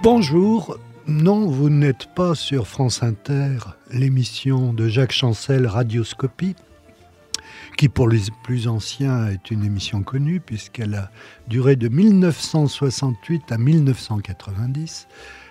Bonjour, non, vous n'êtes pas sur France Inter, l'émission de Jacques Chancel, Radioscopie, qui pour les plus anciens est une émission connue puisqu'elle a duré de 1968 à 1990,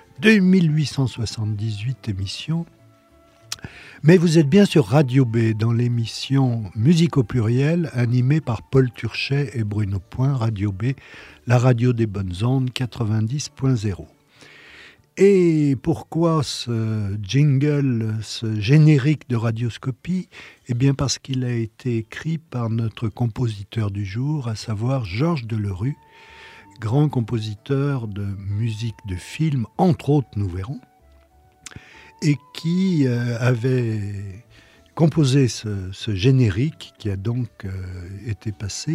2878 émissions. Mais vous êtes bien sur Radio B dans l'émission Musique au pluriel animée par Paul Turchet et Bruno Point, Radio B, la radio des bonnes ondes 90.0. Et pourquoi ce jingle, ce générique de Radioscopie ? Eh bien parce qu'il a été écrit par notre compositeur du jour, à savoir Georges Delerue, grand compositeur de musique de film, entre autres nous verrons, et qui avait composé ce générique qui a donc été passé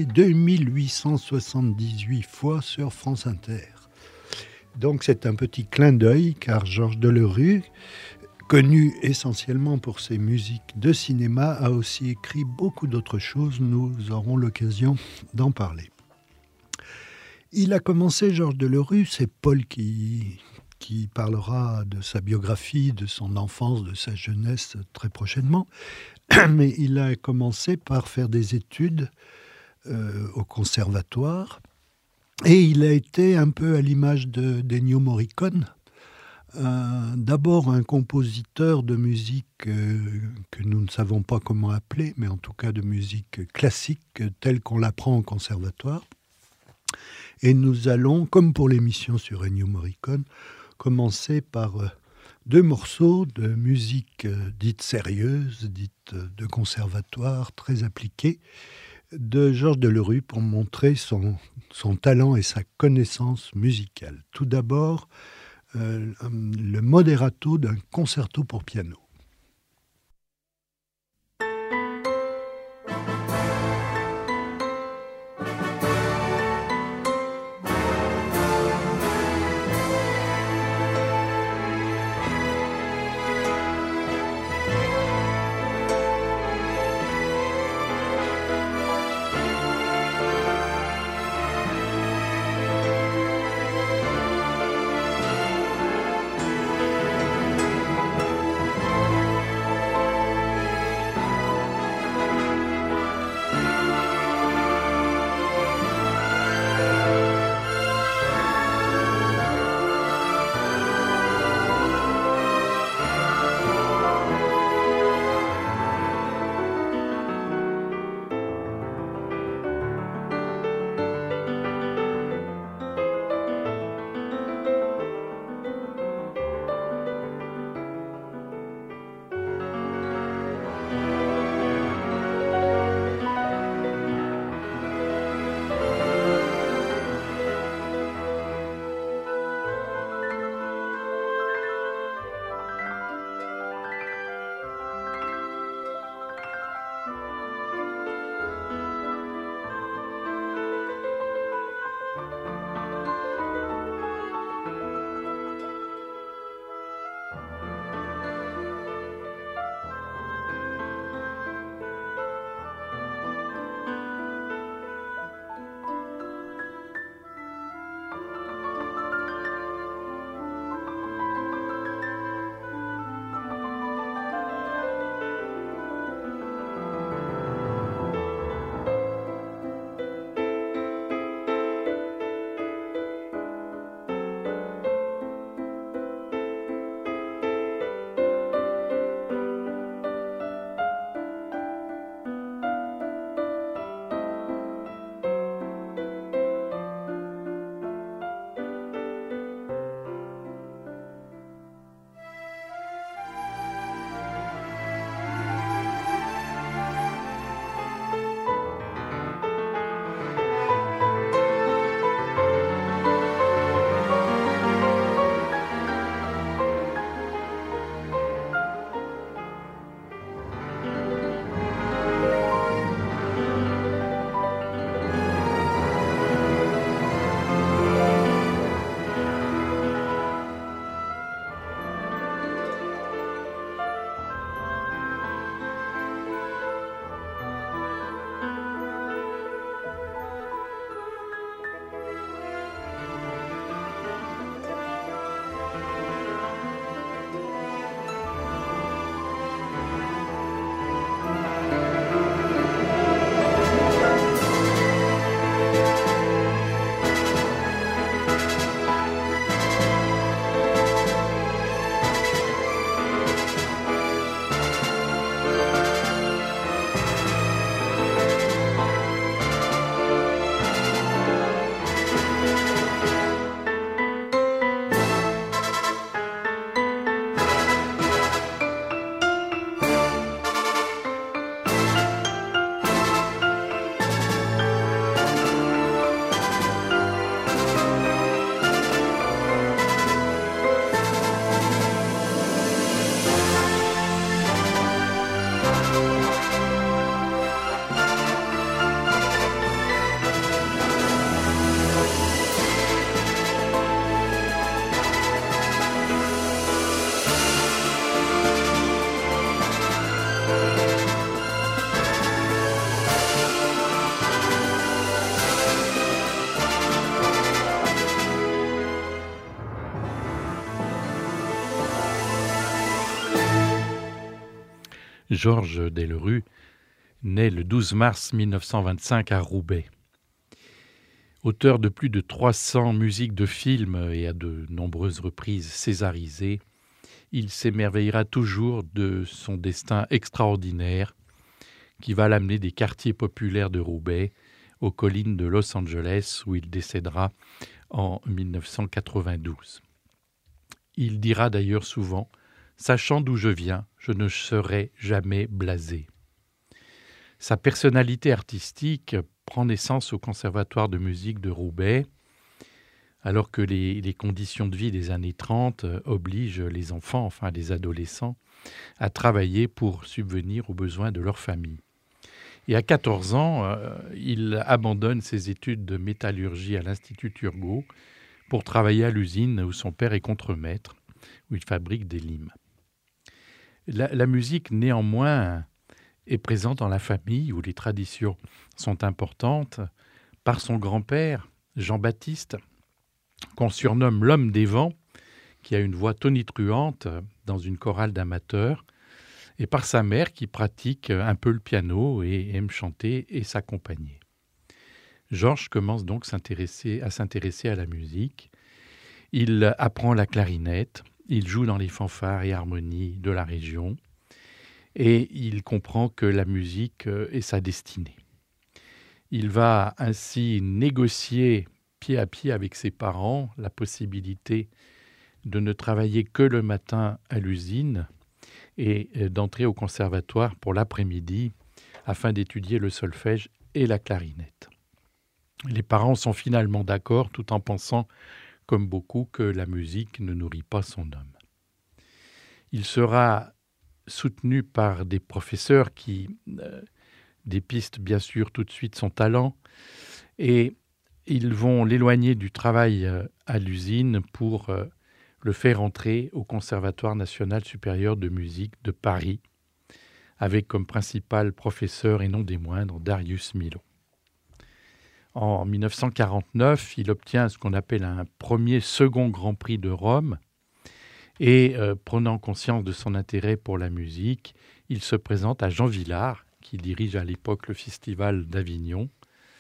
2878 fois sur France Inter. Donc c'est un petit clin d'œil, car Georges Delerue, connu essentiellement pour ses musiques de cinéma, a aussi écrit beaucoup d'autres choses. Nous aurons l'occasion d'en parler. Il a commencé, Georges Delerue, c'est Paul qui parlera de sa biographie, de son enfance, de sa jeunesse très prochainement. Mais il a commencé par faire des études au conservatoire. Et il a été un peu à l'image d'Ennio Morricone, d'abord un compositeur de musique que nous ne savons pas comment appeler, mais en tout cas de musique classique telle qu'on l'apprend au conservatoire. Et nous allons, comme pour l'émission sur Ennio Morricone, commencer par deux morceaux de musique dite sérieuse, dite de conservatoire, très appliquée, de Georges Delerue pour montrer son talent et sa connaissance musicale. Tout d'abord, le moderato d'un concerto pour piano. Georges Delerue naît le 12 mars 1925 à Roubaix. Auteur de plus de 300 musiques de films et à de nombreuses reprises césarisées, il s'émerveillera toujours de son destin extraordinaire qui va l'amener des quartiers populaires de Roubaix aux collines de Los Angeles où il décédera en 1992. Il dira d'ailleurs souvent « Sachant d'où je viens, je ne serai jamais blasé ». Sa personnalité artistique prend naissance au Conservatoire de musique de Roubaix, alors que les conditions de vie des années 30 obligent les enfants, enfin les adolescents, à travailler pour subvenir aux besoins de leur famille. Et à 14 ans, il abandonne ses études de métallurgie à l'Institut Turgot pour travailler à l'usine où son père est contremaître, où il fabrique des limes. La musique, néanmoins, est présente dans la famille où les traditions sont importantes par son grand-père, Jean-Baptiste, qu'on surnomme l'homme des vents, qui a une voix tonitruante dans une chorale d'amateurs, et par sa mère qui pratique un peu le piano et aime chanter et s'accompagner. Georges commence donc à s'intéresser à la musique. Il apprend la clarinette, il joue dans les fanfares et harmonies de la région, et il comprend que la musique est sa destinée. Il va ainsi négocier pied à pied avec ses parents la possibilité de ne travailler que le matin à l'usine et d'entrer au conservatoire pour l'après-midi afin d'étudier le solfège et la clarinette. Les parents sont finalement d'accord tout en pensant, comme beaucoup, que la musique ne nourrit pas son homme. Il sera soutenu par des professeurs qui dépistent bien sûr tout de suite son talent et ils vont l'éloigner du travail à l'usine pour le faire entrer au Conservatoire national supérieur de musique de Paris avec comme principal professeur et non des moindres Darius Milhaud. En 1949, il obtient ce qu'on appelle un premier second Grand Prix de Rome et prenant conscience de son intérêt pour la musique, il se présente à Jean Villard, qui dirige à l'époque le Festival d'Avignon,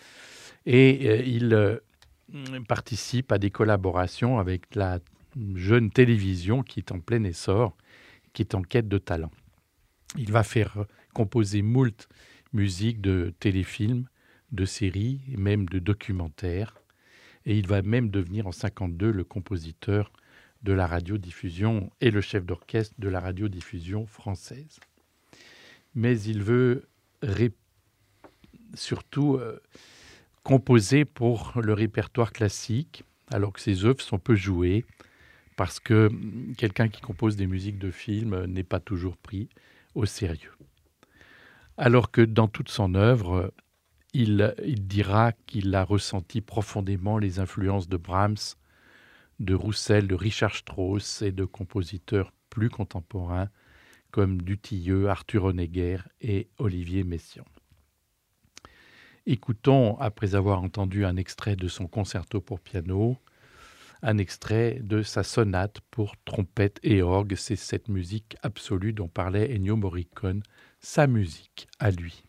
et il participe à des collaborations avec la jeune télévision qui est en plein essor, qui est en quête de talent. Il va faire composer moult musiques de téléfilms, de séries et même de documentaires, et il va même devenir en 1952 le compositeur de la radiodiffusion et le chef d'orchestre de la radiodiffusion française. Mais il veut surtout composer pour le répertoire classique, alors que ses œuvres sont peu jouées, parce que quelqu'un qui compose des musiques de films n'est pas toujours pris au sérieux. Alors que dans toute son œuvre, il dira qu'il a ressenti profondément les influences de Brahms, de Roussel, de Richard Strauss et de compositeurs plus contemporains comme Dutilleux, Arthur Honegger et Olivier Messiaen. Écoutons, après avoir entendu un extrait de son concerto pour piano, un extrait de sa sonate pour trompette et orgue. C'est cette musique absolue dont parlait Ennio Morricone, sa musique à lui.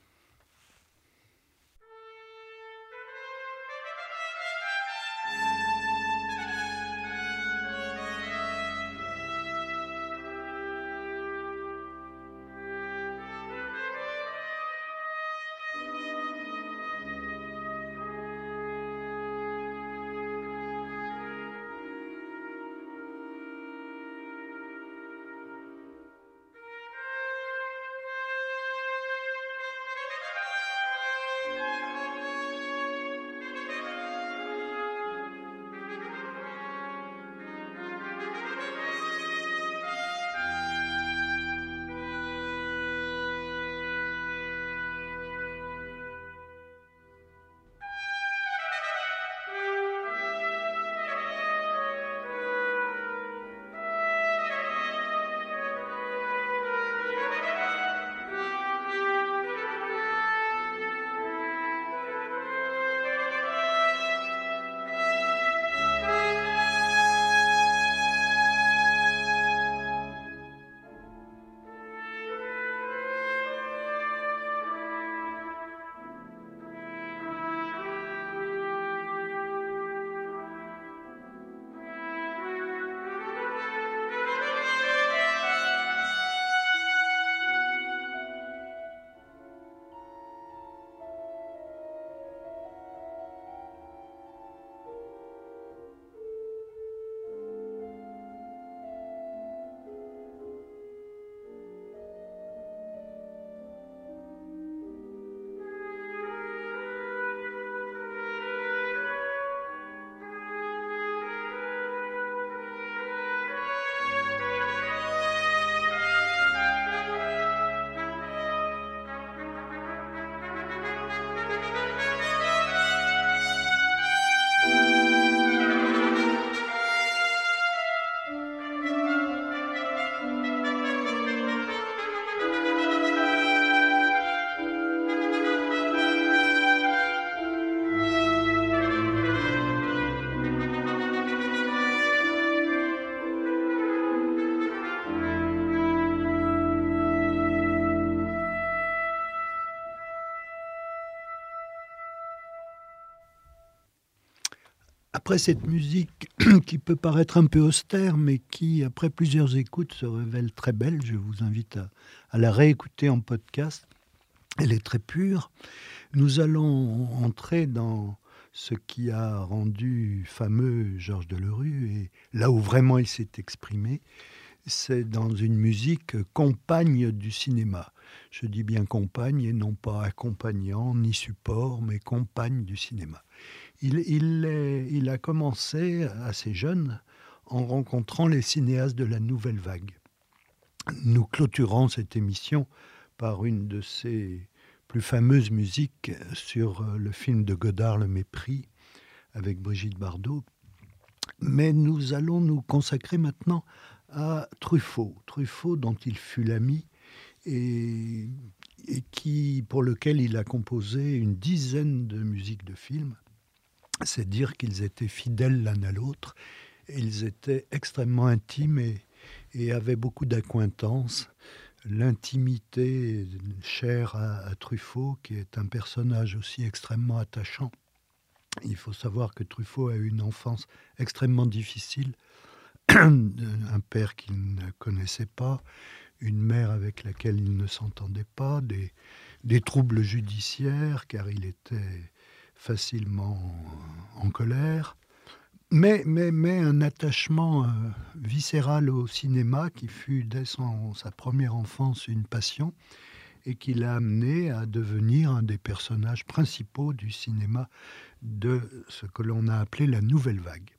Après cette musique qui peut paraître un peu austère, mais qui, après plusieurs écoutes, se révèle très belle, je vous invite à la réécouter en podcast. Elle est très pure. Nous allons entrer dans ce qui a rendu fameux Georges Delerue, et là où vraiment il s'est exprimé, c'est dans une musique compagne du cinéma. Je dis bien compagne et non pas accompagnant ni support, mais compagne du cinéma. Il a commencé assez jeune en rencontrant les cinéastes de la Nouvelle Vague. Nous clôturons cette émission par une de ses plus fameuses musiques sur le film de Godard, Le Mépris, avec Brigitte Bardot. Mais nous allons nous consacrer maintenant à Truffaut. Truffaut dont il fut l'ami et pour lequel il a composé une dizaine de musiques de films. C'est dire qu'ils étaient fidèles l'un à l'autre. Ils étaient extrêmement intimes et avaient beaucoup d'acquaintances. L'intimité chère à Truffaut, qui est un personnage aussi extrêmement attachant. Il faut savoir que Truffaut a eu une enfance extrêmement difficile. Un père qu'il ne connaissait pas, une mère avec laquelle il ne s'entendait pas, des troubles judiciaires, car il était facilement en colère, mais un attachement viscéral au cinéma qui fut dès sa première enfance une passion et qui l'a amené à devenir un des personnages principaux du cinéma de ce que l'on a appelé la Nouvelle Vague.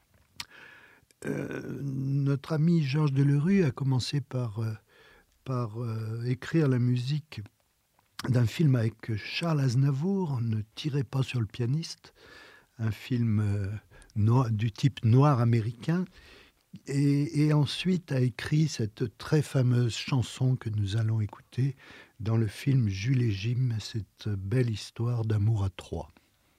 Notre ami Georges Delerue a commencé par écrire la musique d'un film avec Charles Aznavour, Ne tirez pas sur le pianiste, un film du type noir américain, et ensuite a écrit cette très fameuse chanson que nous allons écouter dans le film Jules et Jim, cette belle histoire d'amour à trois.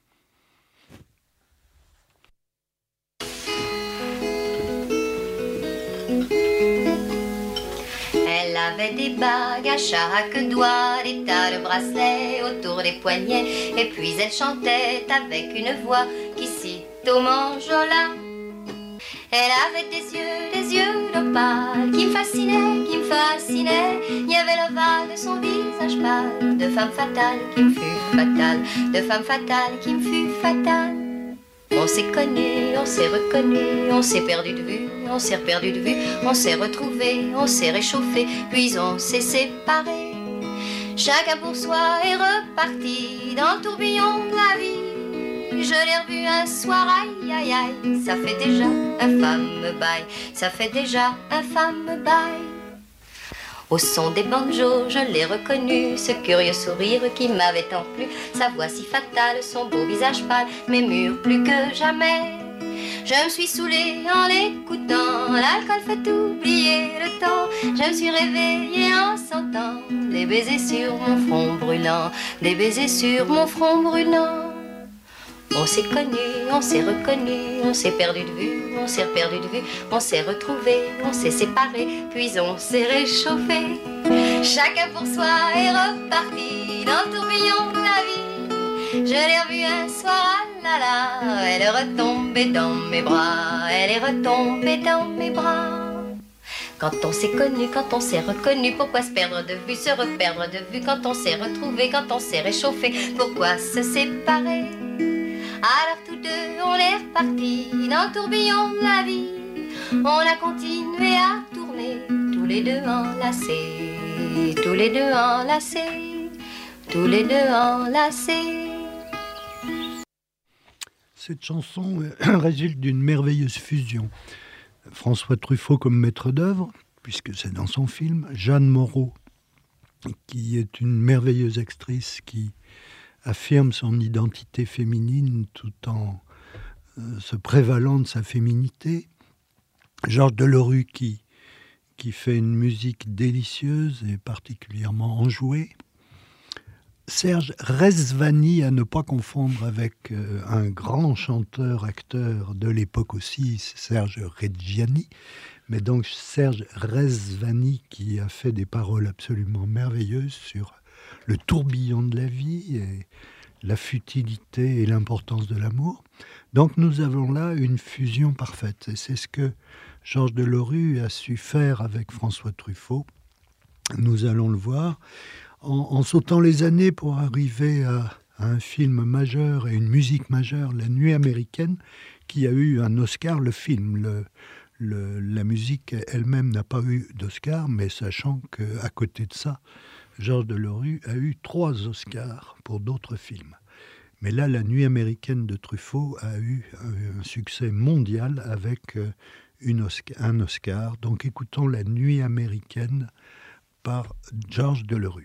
Elle avait des bagues à chaque doigt, des tas de bracelets autour des poignets, et puis elle chantait avec une voix qui cite au manjola. Elle avait des yeux d'opale qui me fascinaient. Il y avait l'ovale de son visage pâle, de femme fatale qui me fut fatale, de femme fatale qui me fut fatale. On s'est connus, on s'est reconnus, on s'est perdu de vue, on s'est perdu de vue, on s'est retrouvés, on s'est réchauffés, puis on s'est séparés. Chacun pour soi est reparti dans le tourbillon de la vie. Je l'ai revu un soir, aïe aïe aïe, ça fait déjà un fameux bail, ça fait déjà un fameux bail. Au son des banjos, je l'ai reconnu, ce curieux sourire qui m'avait tant plu, sa voix si fatale, son beau visage pâle, m'émure plus que jamais. Je me suis saoulée en l'écoutant, l'alcool fait oublier le temps. Je me suis réveillée en sentant des baisers sur mon front brûlant, des baisers sur mon front brûlant. On s'est connus, on s'est reconnus, on s'est perdu de vue, on s'est perdu de vue, on s'est retrouvés, on s'est séparés, puis on s'est réchauffés. Chacun pour soi est reparti dans le tourbillon de la vie. Je l'ai revue un soir, ah là là, elle est retombée dans mes bras, elle est retombée dans mes bras. Quand on s'est connu, quand on s'est reconnu, pourquoi se perdre de vue, se reperdre de vue? Quand on s'est retrouvé, quand on s'est réchauffé, pourquoi se séparer? Alors tous deux on est repartis dans le tourbillon de la vie. On a continué à tourner, tous les deux enlacés, tous les deux enlacés, tous les deux enlacés. Cette chanson résulte d'une merveilleuse fusion. François Truffaut comme maître d'œuvre, puisque c'est dans son film, Jeanne Moreau, qui est une merveilleuse actrice qui affirme son identité féminine tout en se prévalant de sa féminité. Georges Delerue qui fait une musique délicieuse et particulièrement enjouée. Serge Rezvani, à ne pas confondre avec un grand chanteur-acteur de l'époque aussi, Serge Reggiani, mais donc Serge Rezvani qui a fait des paroles absolument merveilleuses sur le tourbillon de la vie et la futilité et l'importance de l'amour. Donc nous avons là une fusion parfaite. Et c'est ce que Georges Delerue a su faire avec François Truffaut. Nous allons le voir. En sautant les années pour arriver à un film majeur et une musique majeure, La Nuit américaine, qui a eu un Oscar, le film. La musique elle-même n'a pas eu d'Oscar, mais sachant qu'à côté de ça, Georges Delerue a eu 3 Oscars pour d'autres films. Mais là, La Nuit américaine de Truffaut a eu un succès mondial avec un Oscar. Donc écoutons La Nuit américaine par Georges Delerue.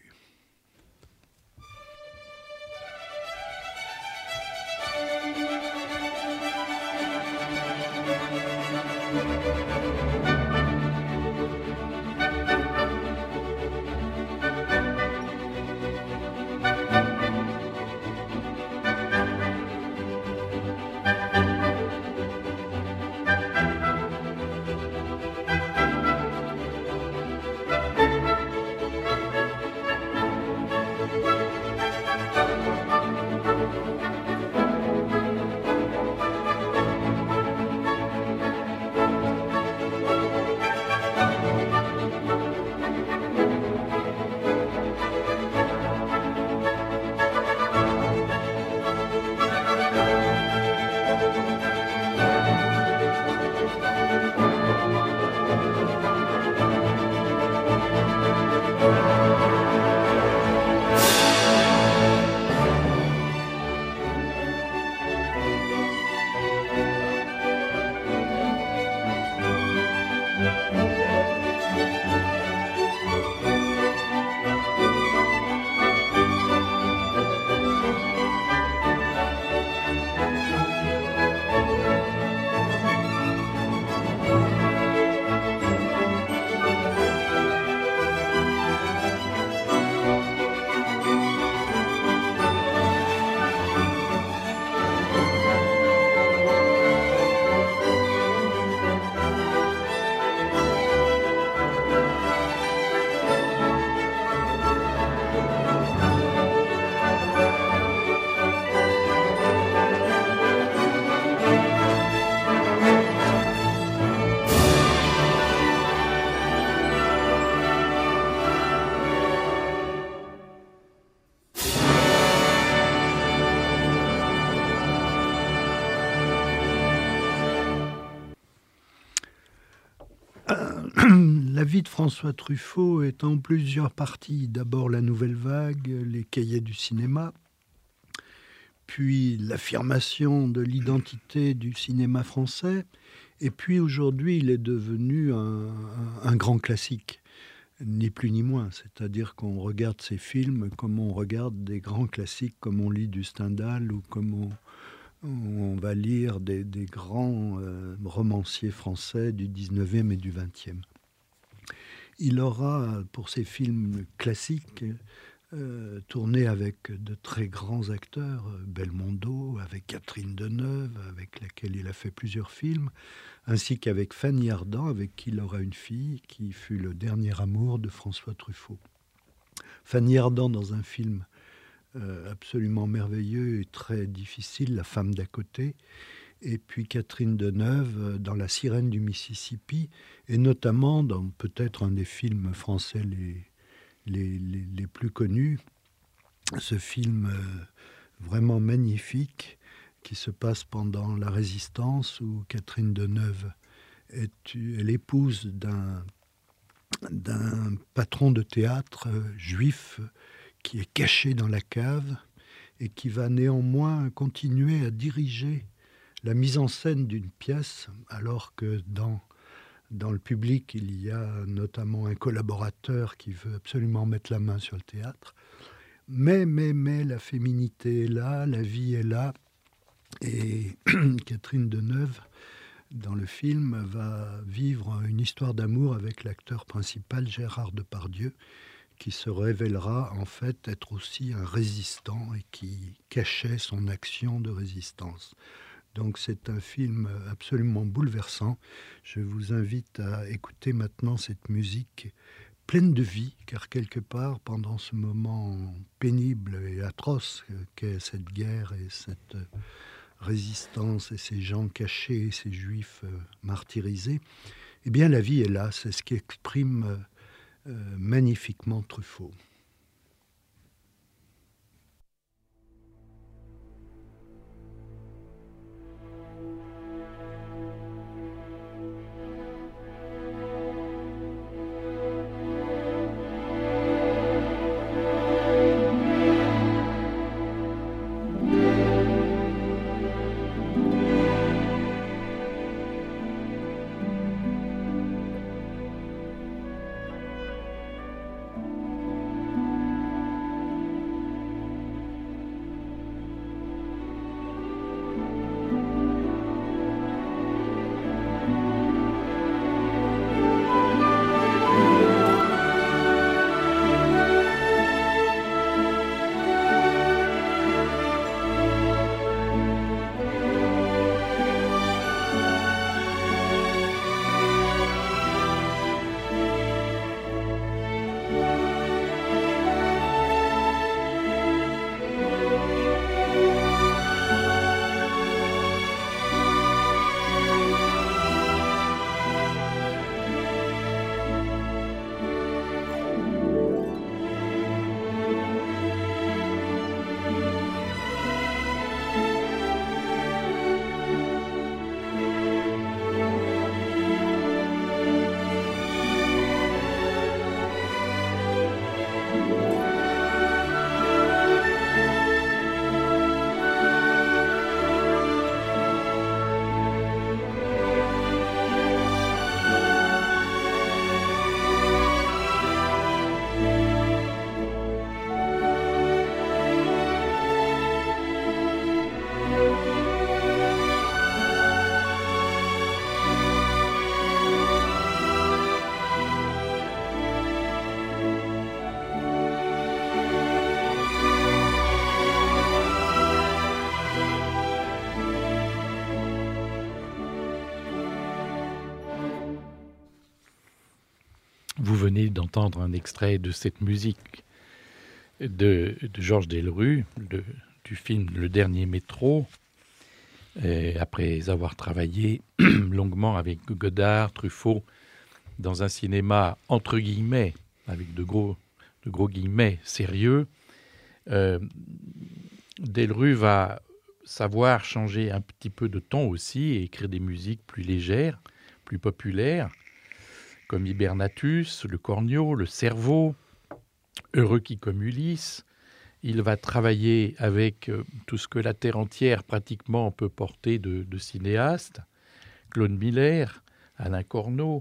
La vie de François Truffaut est en plusieurs parties. D'abord la nouvelle vague, les cahiers du cinéma, puis l'affirmation de l'identité du cinéma français, et puis aujourd'hui il est devenu un grand classique, ni plus ni moins. C'est-à-dire qu'on regarde ses films comme on regarde des grands classiques, comme on lit du Stendhal ou comme on va lire des grands romanciers français du 19e et du 20e. Il aura, pour ses films classiques, tourné avec de très grands acteurs, Belmondo, avec Catherine Deneuve, avec laquelle il a fait plusieurs films, ainsi qu'avec Fanny Ardant, avec qui il aura une fille, qui fut le dernier amour de François Truffaut. Fanny Ardant dans un film absolument merveilleux et très difficile, La femme d'à côté, et puis Catherine Deneuve dans La sirène du Mississippi, et notamment dans peut-être un des films français les plus connus, ce film vraiment magnifique qui se passe pendant la Résistance, où Catherine Deneuve est l'épouse d'un patron de théâtre juif qui est caché dans la cave et qui va néanmoins continuer à diriger la mise en scène d'une pièce, alors que dans le public, il y a notamment un collaborateur qui veut absolument mettre la main sur le théâtre. Mais la féminité est là, la vie est là. Et Catherine Deneuve, dans le film, va vivre une histoire d'amour avec l'acteur principal, Gérard Depardieu, qui se révélera en fait être aussi un résistant et qui cachait son action de résistance. Donc c'est un film absolument bouleversant. Je vous invite à écouter maintenant cette musique pleine de vie, car quelque part, pendant ce moment pénible et atroce qu'est cette guerre et cette résistance et ces gens cachés, ces juifs martyrisés, eh bien la vie est là, c'est ce qui exprime magnifiquement Truffaut. Vous venez d'entendre un extrait de cette musique de Georges Delerue, du film Le Dernier Métro, après avoir travaillé longuement avec Godard, Truffaut, dans un cinéma entre guillemets, avec de gros guillemets, sérieux. Delerue va savoir changer un petit peu de ton aussi et écrire des musiques plus légères, plus populaires, comme Hibernatus, le Cornio, le Cerveau, Heureux qui comme Ulysse. Il va travailler avec tout ce que la terre entière pratiquement peut porter de cinéastes, Claude Miller, Alain Corneau,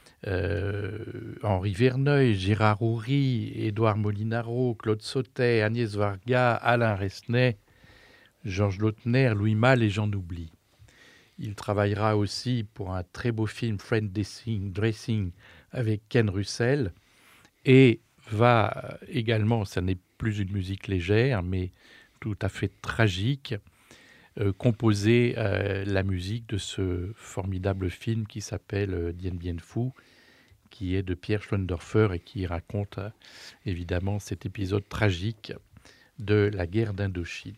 Henri Verneuil, Gérard Houry, Édouard Molinaro, Claude Sautet, Agnès Varga, Alain Resnais, Georges Lautner, Louis Malle et j'en oublie. Il travaillera aussi pour un très beau film, Friend Dressing, avec Ken Russell, et va également, ça n'est plus une musique légère, mais tout à fait tragique, composer la musique de ce formidable film qui s'appelle Dien Bien Phu, qui est de Pierre Schlöndorfer et qui raconte évidemment cet épisode tragique de la guerre d'Indochine.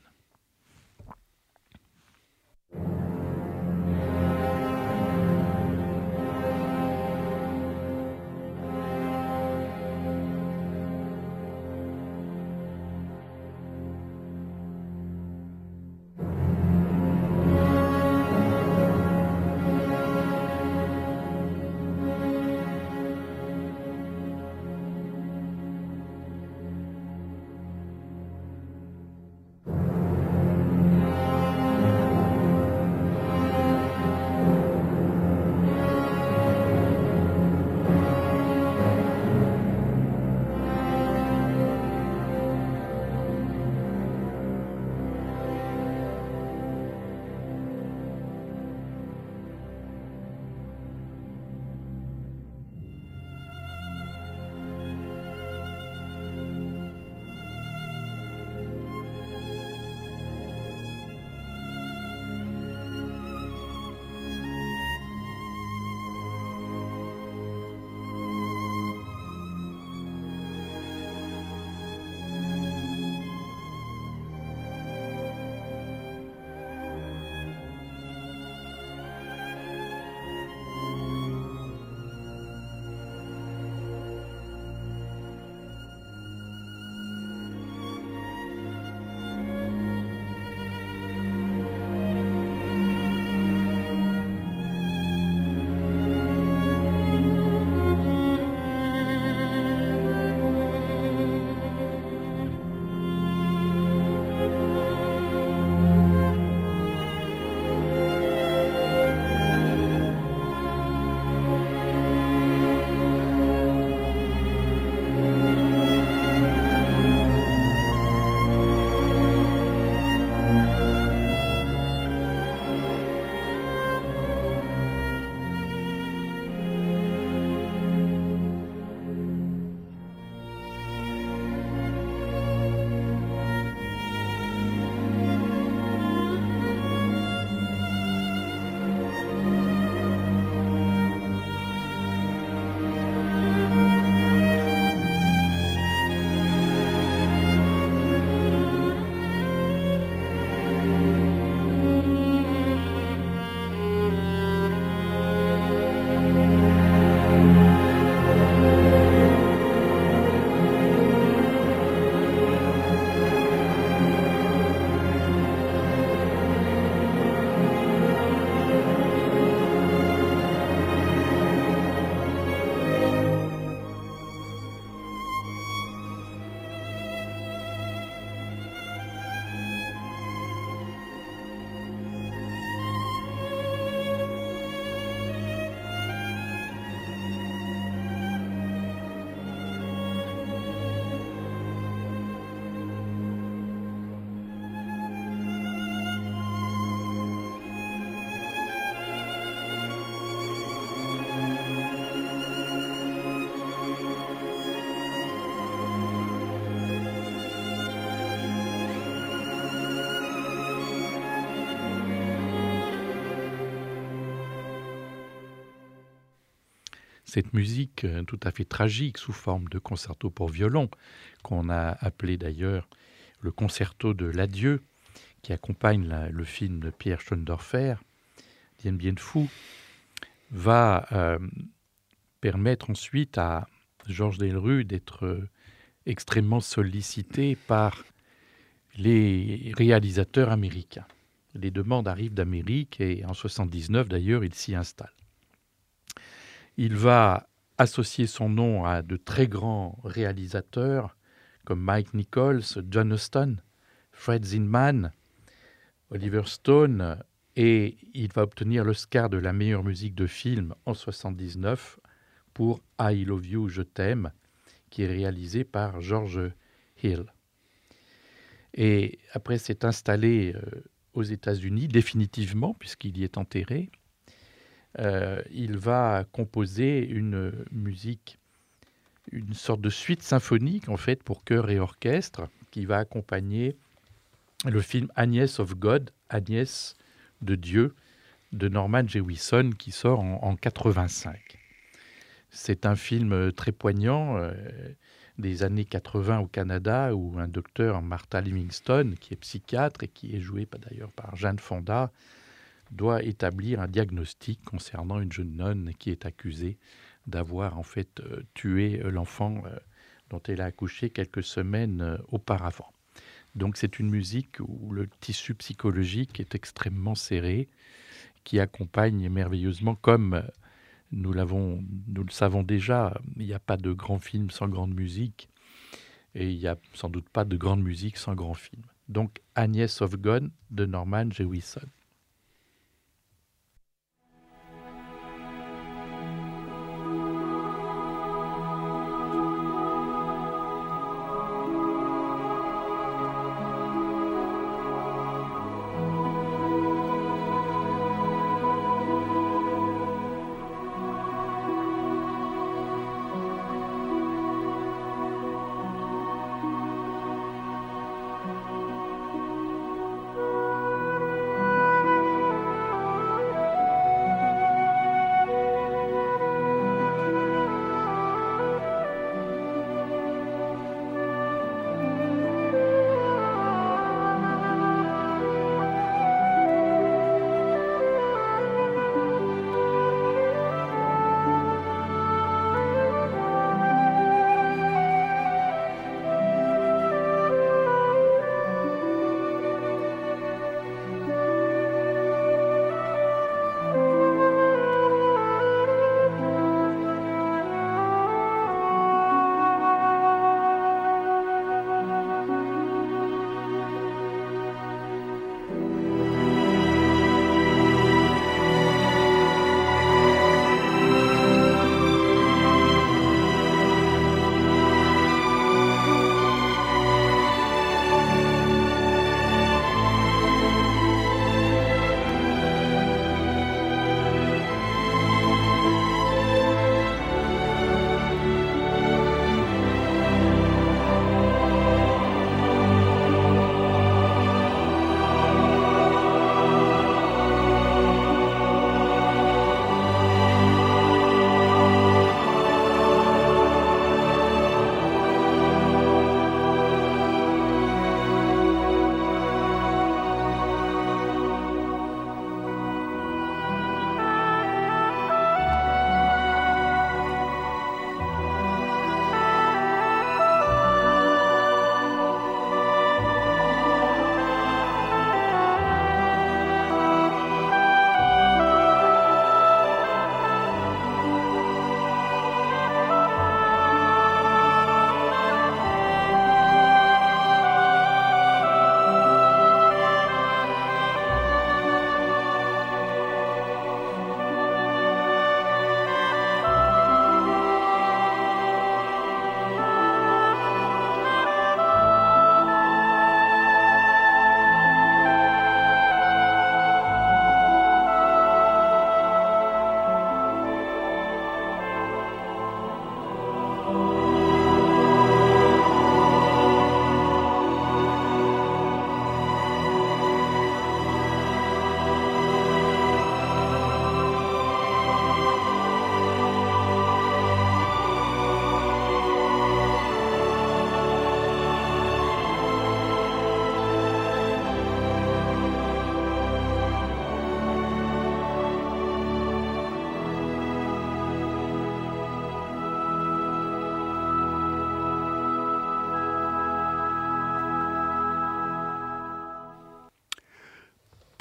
cette musique tout à fait tragique sous forme de concerto pour violon, qu'on a appelé d'ailleurs le concerto de l'adieu, qui accompagne le film de Pierre Schoendorfer, Dien Bien Phu, va permettre ensuite à Georges Delerue d'être extrêmement sollicité par les réalisateurs américains. Les demandes arrivent d'Amérique et en 1979 d'ailleurs il s'y installe. Il va associer son nom à de très grands réalisateurs comme Mike Nichols, John Huston, Fred Zinman, Oliver Stone, et il va obtenir l'Oscar de la meilleure musique de film en 1979 pour I Love You, Je t'aime, qui est réalisé par George Hill. Et après s'être installé aux États-Unis définitivement, puisqu'il y est enterré, il va composer une musique, une sorte de suite symphonique en fait pour chœur et orchestre, qui va accompagner le film Agnès of God, Agnès de Dieu, de Norman Jewison, qui sort en 85. C'est un film très poignant des années 80 au Canada, où un docteur, Martha Livingston, qui est psychiatre et qui est joué d'ailleurs par Jane Fonda, doit établir un diagnostic concernant une jeune nonne qui est accusée d'avoir en fait tué l'enfant dont elle a accouché quelques semaines auparavant. Donc c'est une musique où le tissu psychologique est extrêmement serré, qui accompagne merveilleusement, comme nous le savons déjà, il n'y a pas de grand film sans grande musique, et il n'y a sans doute pas de grande musique sans grand film. Donc Agnès of God de Norman Jewison.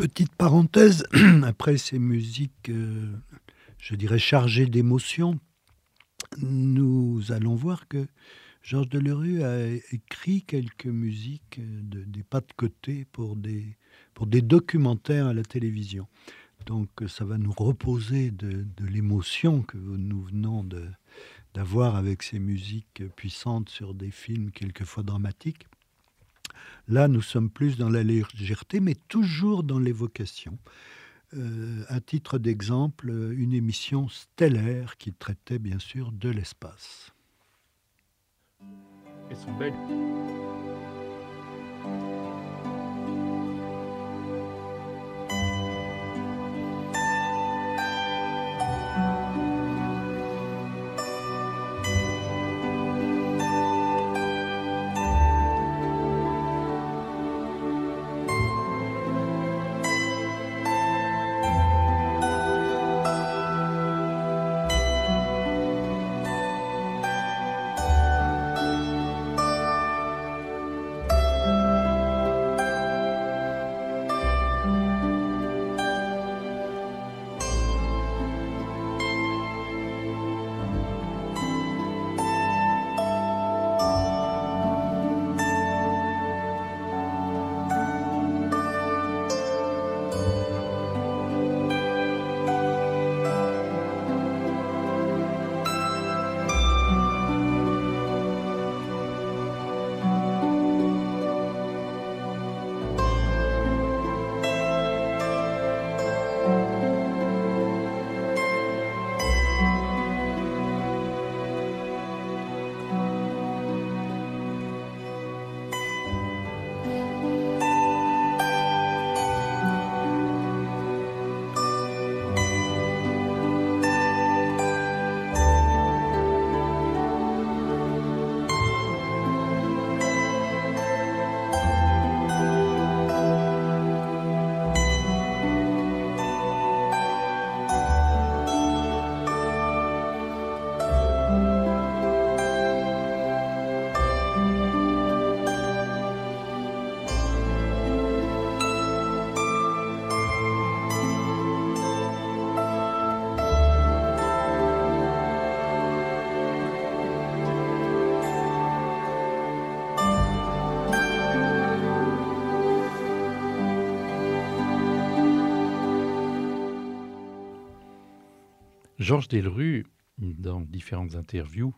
Petite parenthèse, après ces musiques, je dirais chargées d'émotions, nous allons voir que Georges Delerue a écrit quelques musiques, des pas de côté pour des documentaires à la télévision. Donc ça va nous reposer de l'émotion que nous venons d'avoir avec ces musiques puissantes sur des films quelquefois dramatiques. Là, nous sommes plus dans la légèreté, mais toujours dans l'évocation. À titre d'exemple, une émission stellaire qui traitait bien sûr de l'espace. Elles sont belles. Georges Delerue, dans différentes interviews,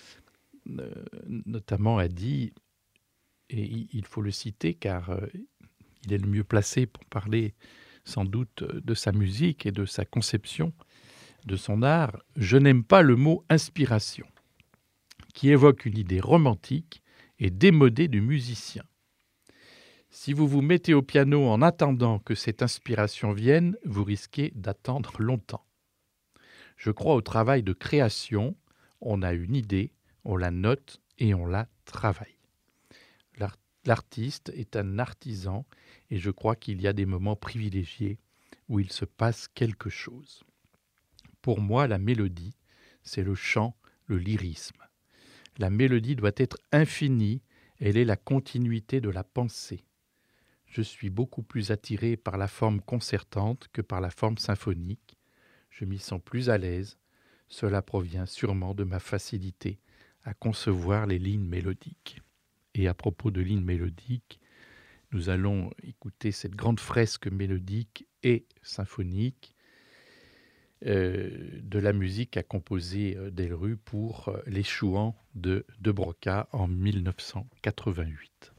notamment a dit, et il faut le citer car il est le mieux placé pour parler sans doute de sa musique et de sa conception, de son art, « Je n'aime pas le mot inspiration, qui évoque une idée romantique et démodée du musicien. Si vous vous mettez au piano en attendant que cette inspiration vienne, vous risquez d'attendre longtemps. Je crois au travail de création, on a une idée, on la note et on la travaille. L'artiste est un artisan et je crois qu'il y a des moments privilégiés où il se passe quelque chose. Pour moi, la mélodie, c'est le chant, le lyrisme. La mélodie doit être infinie, elle est la continuité de la pensée. Je suis beaucoup plus attiré par la forme concertante que par la forme symphonique. Je m'y sens plus à l'aise. Cela provient sûrement de ma facilité à concevoir les lignes mélodiques. Et à propos de lignes mélodiques, nous allons écouter cette grande fresque mélodique et symphonique de la musique qu'a composée Delerue pour Les Chouans de Broca en 1988.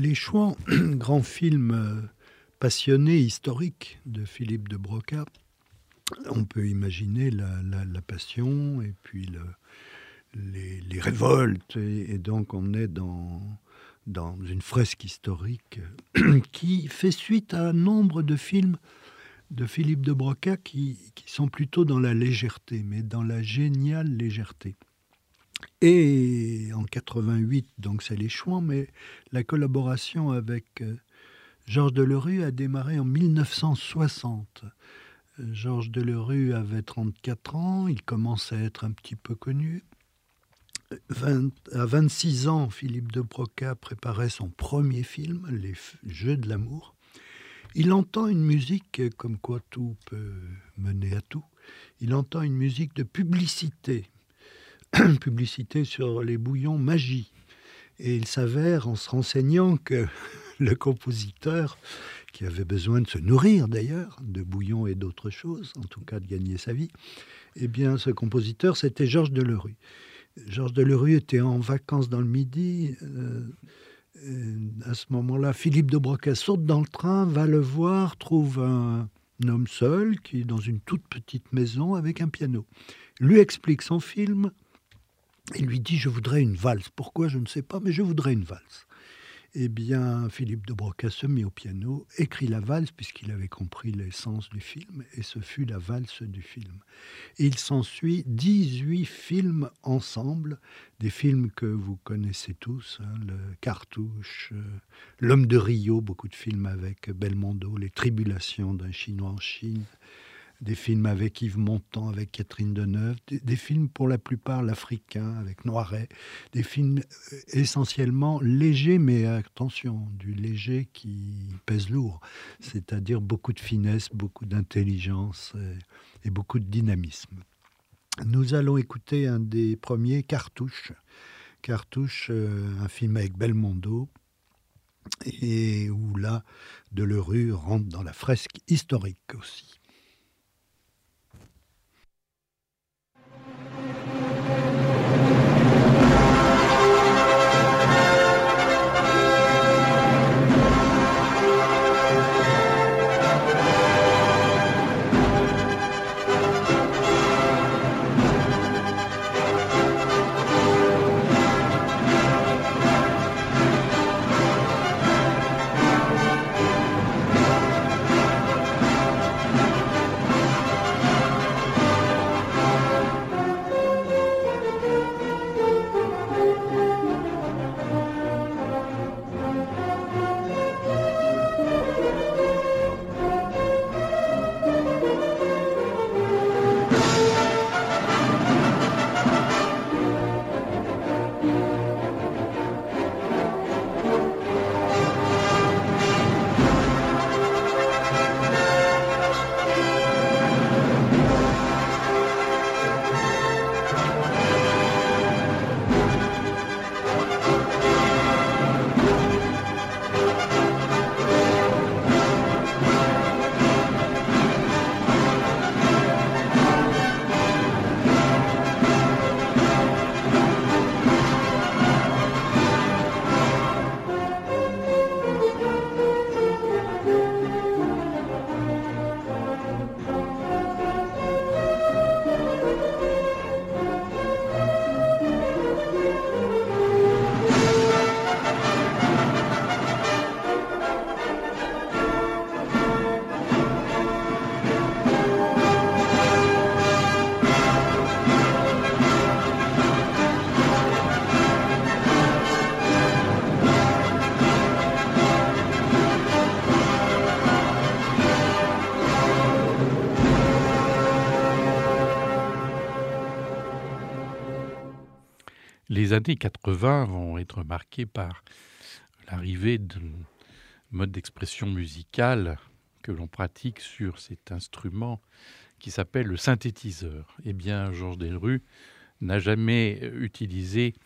Les Chouans, grand film passionné, historique de Philippe de Broca. On peut imaginer la passion et puis les révoltes. Et donc on est dans une fresque historique qui fait suite à un nombre de films de Philippe de Broca qui sont plutôt dans la légèreté, mais dans la géniale légèreté. Et en 88, donc c'est les Chouans, mais la collaboration avec Georges Delerue a démarré en 1960. Georges Delerue avait 34 ans, il commençait à être un petit peu connu. À 26 ans, Philippe de Broca préparait son premier film, Les Jeux de l'amour. Il entend une musique, comme quoi tout peut mener à tout, il entend une musique de publicité, publicité sur les bouillons Magie. Et il s'avère, en se renseignant, que le compositeur, qui avait besoin de se nourrir d'ailleurs, de bouillons et d'autres choses, en tout cas de gagner sa vie, eh bien ce compositeur, c'était Georges Delerue. Georges Delerue était en vacances dans le Midi. À ce moment-là, Philippe de Broca saute dans le train, va le voir, trouve un homme seul qui est dans une toute petite maison avec un piano. Lui explique son film et lui dit « Je voudrais une valse ». Pourquoi, je ne sais pas, mais je voudrais une valse. Eh bien, Philippe de Broca se mit au piano, écrit la valse, puisqu'il avait compris l'essence du film, et ce fut la valse du film. Et il s'ensuit 18 films ensemble, des films que vous connaissez tous, le Cartouche, L'Homme de Rio, beaucoup de films avec Belmondo, Les Tribulations d'un Chinois en Chine, des films avec Yves Montand, avec Catherine Deneuve, des films pour la plupart l'Africain, avec Noiret, des films essentiellement légers, mais attention, du léger qui pèse lourd, c'est-à-dire beaucoup de finesse, beaucoup d'intelligence et beaucoup de dynamisme. Nous allons écouter un des premiers, Cartouche. Cartouche, un film avec Belmondo, et où là, Delerue rentre dans la fresque historique aussi. Les années 80 vont être marquées par l'arrivée d'un mode d'expression musicale que l'on pratique sur cet instrument qui s'appelle le synthétiseur. Eh bien, Georges Delerue n'a jamais utilisé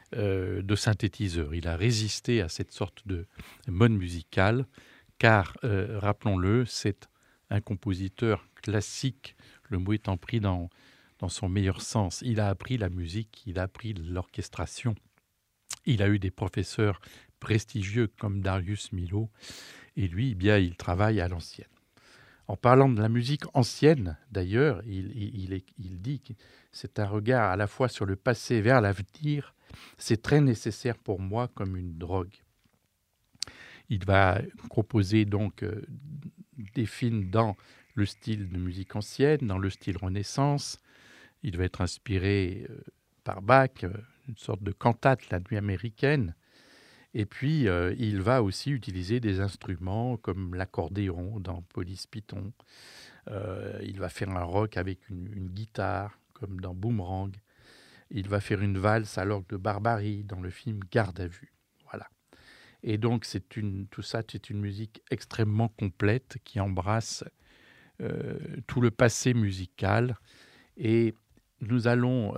de synthétiseur. Il a résisté à cette sorte de mode musical, car, rappelons-le, c'est un compositeur classique, le mot étant pris dans son meilleur sens. Il a appris la musique, il a appris l'orchestration. Il a eu des professeurs prestigieux comme Darius Milhaud. Et lui, eh bien, il travaille à l'ancienne. En parlant de la musique ancienne, d'ailleurs, il dit que c'est un regard à la fois sur le passé et vers l'avenir. C'est très nécessaire pour moi comme une drogue. Il va composer donc des films dans le style de musique ancienne, dans le style Renaissance. Il va être inspiré par Bach, une sorte de cantate, la nuit américaine. Et puis, il va aussi utiliser des instruments comme l'accordéon dans Police Python. Il va faire un rock avec une guitare, comme dans Boomerang. Il va faire une valse à l'orgue de Barbarie dans le film Garde à vue. Voilà. Et donc, tout ça, c'est une musique extrêmement complète qui embrasse tout le passé musical. Et nous allons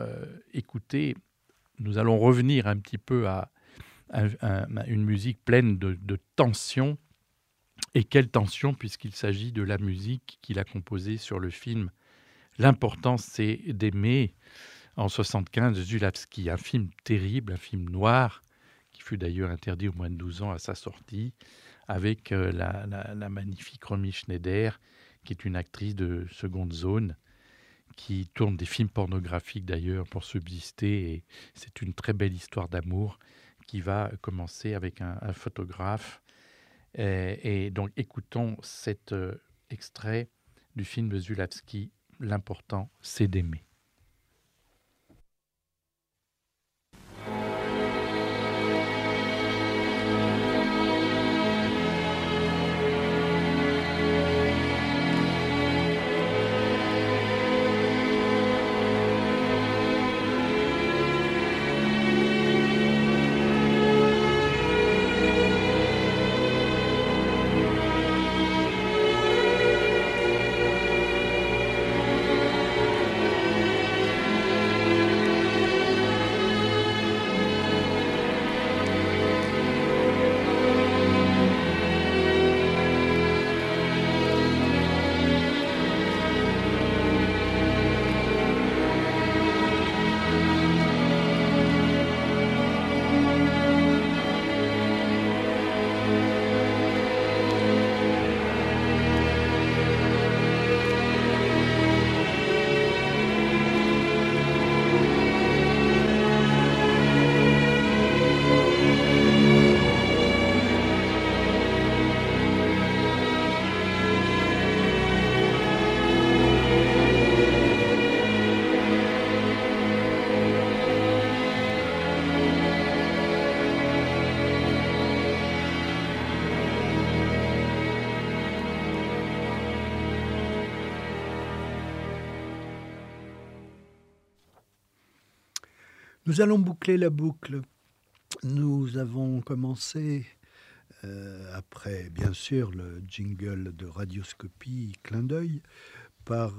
nous allons revenir un petit peu à une musique pleine de tension. Et quelle tension, puisqu'il s'agit de la musique qu'il a composée sur le film L'important, c'est d'aimer, en 1975, Zulawski. Un film terrible, un film noir, qui fut d'ailleurs interdit au moins de 12 ans à sa sortie, avec la magnifique Romy Schneider, qui est une actrice de seconde zone, qui tourne des films pornographiques d'ailleurs pour subsister. Et c'est une très belle histoire d'amour qui va commencer avec un photographe. Et donc, écoutons cet extrait du film de Zulawski, L'important, c'est d'aimer. Nous allons boucler la boucle. Nous avons commencé, après bien sûr le jingle de Radioscopie, clin d'œil, par,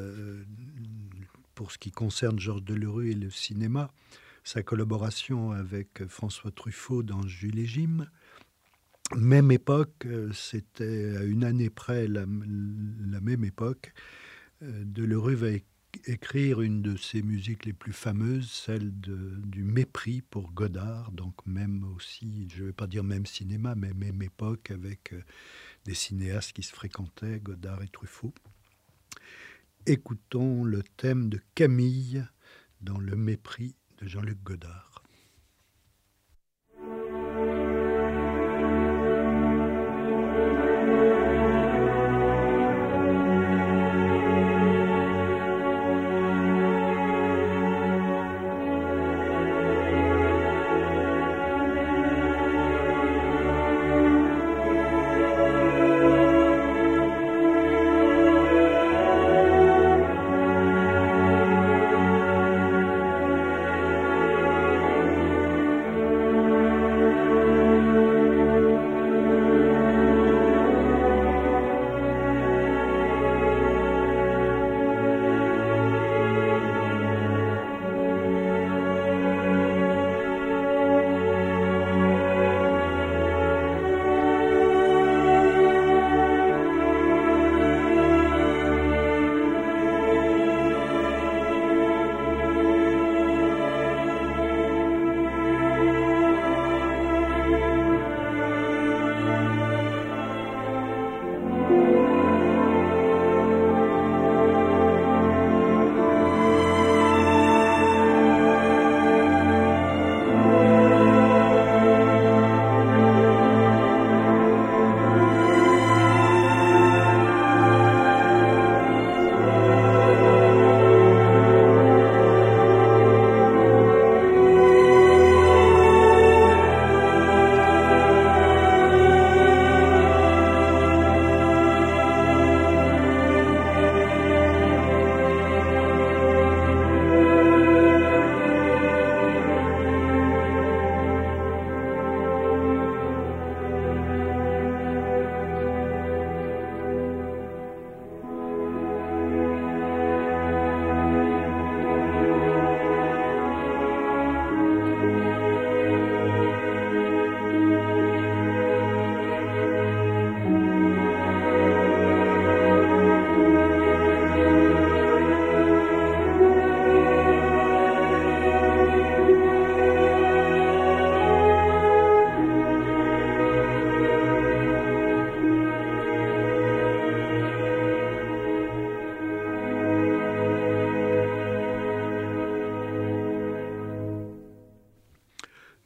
pour ce qui concerne Georges Delerue et le cinéma, sa collaboration avec François Truffaut dans Jules et Jim. Même époque, c'était à une année près la même époque, Delerue va écrire une de ses musiques les plus fameuses, celle du mépris pour Godard, donc même aussi, je ne vais pas dire même cinéma, mais même époque avec des cinéastes qui se fréquentaient, Godard et Truffaut. Écoutons le thème de Camille dans Le mépris de Jean-Luc Godard.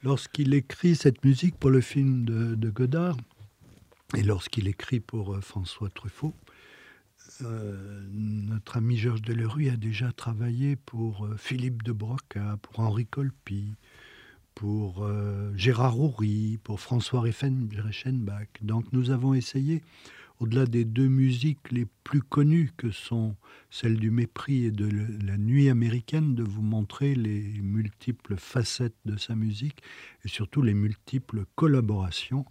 lorsqu'il écrit cette musique pour le film de Godard, et lorsqu'il écrit pour François Truffaut, notre ami Georges Delerue a déjà travaillé pour Philippe de Broca, pour Henri Colpi, pour Gérard Houry, pour François Reichenbach. Donc nous avons essayé, au-delà des deux musiques les plus connues que sont celles du Mépris et de la Nuit américaine, de vous montrer les multiples facettes de sa musique et surtout les multiples collaborations.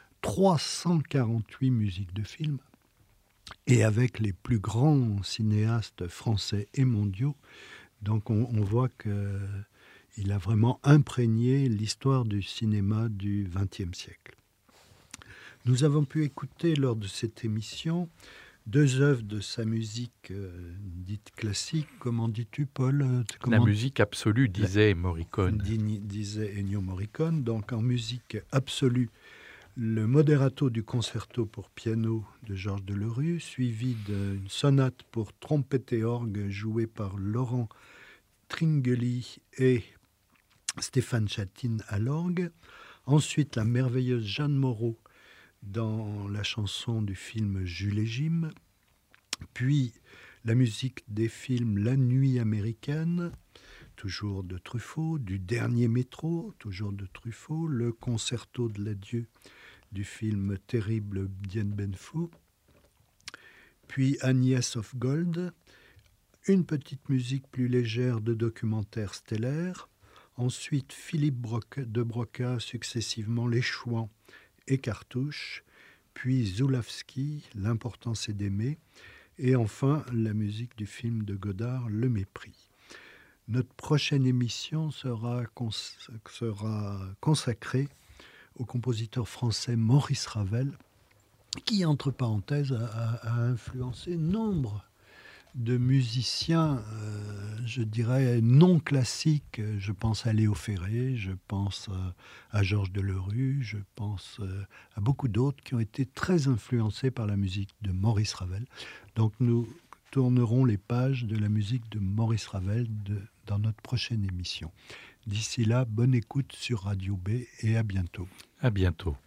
348 musiques de films, et avec les plus grands cinéastes français et mondiaux. Donc on voit qu'il a vraiment imprégné l'histoire du cinéma du XXe siècle. Nous avons pu écouter lors de cette émission 2 œuvres de sa musique dite classique. Comment dis-tu, Paul? La musique absolue, disait Morricone. Disait Ennio Morricone. Donc en musique absolue, le moderato du concerto pour piano de Georges Delerue, suivi d'une sonate pour trompette et orgue jouée par Laurent Tringeli et Stéphane Chatine à l'orgue. Ensuite, la merveilleuse Jeanne Moreau dans la chanson du film Jules et Jim. Puis, la musique des films La Nuit américaine, toujours de Truffaut, du Dernier métro, toujours de Truffaut, le concerto de l'adieu du film terrible Dien Ben Phu, puis Agnès of Gold, une petite musique plus légère de documentaire stellaire, ensuite Philippe de Broca, successivement Les Chouans et Cartouche, puis Zulawski, L'important c'est d'aimer, et enfin la musique du film de Godard, Le Mépris. Notre prochaine émission sera consacrée au compositeur français Maurice Ravel, qui, entre parenthèses, a influencé nombre de musiciens, je dirais, non classiques. Je pense à Léo Ferré, je pense à Georges Delerue, je pense à beaucoup d'autres qui ont été très influencés par la musique de Maurice Ravel. Donc nous tournerons les pages de la musique de Maurice Ravel dans notre prochaine émission. D'ici là, bonne écoute sur Radio B et à bientôt. À bientôt.